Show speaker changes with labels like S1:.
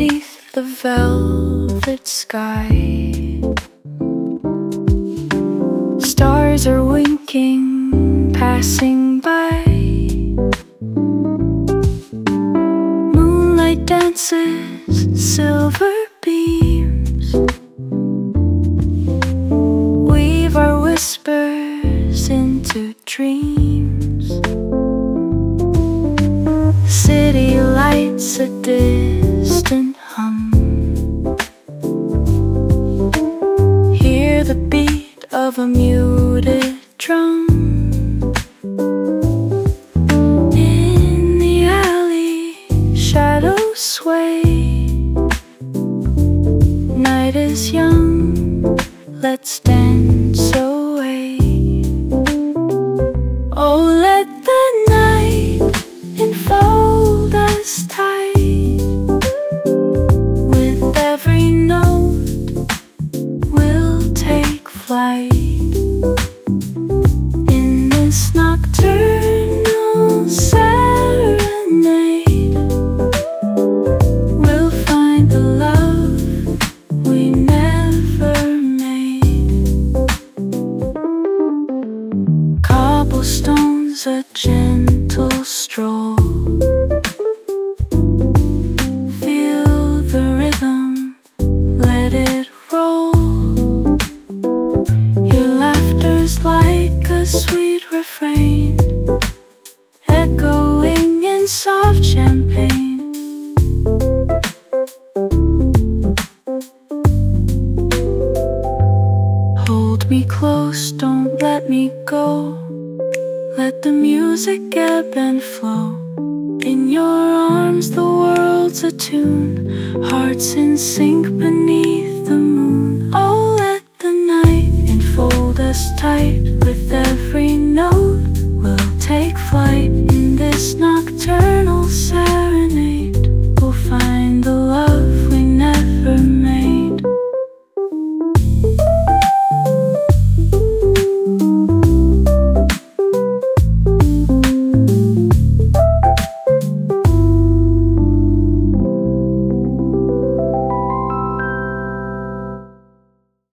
S1: beneath the velvet sky. Stars are winking, passing by. Moonlight dances, silver beams. Weave our whispers into dreams. City lights a distant hum. Hear the beat of a muted drum. In the alley, shadows sway. Night is young, let's dance away. Oh, let the night enfold us tight. With every note, we'll take flight. In this nocturnal serenade, we'll find the love we never made. Cobblestones, a gentle stroll. Feel the rhythm, let it roll. Your laughter's like a sweet refrain, echoing in soft champagne. Hold me close, don't let me go. Let the music ebb and flow. In your arms the world's attuned, hearts in sync beneath the moon. Oh, let the night enfold us tight.